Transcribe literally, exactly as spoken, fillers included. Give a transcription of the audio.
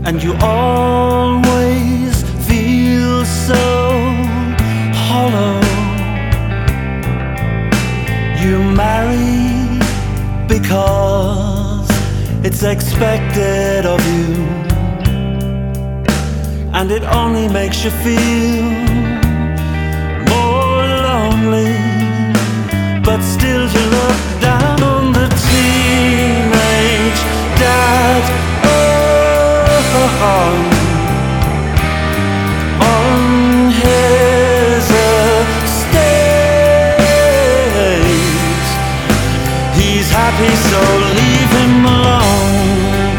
and you always feel so hollow. You marry because it's expected of you, and it only makes you feel more lonely. But still you look down on the teenage dad. Oh,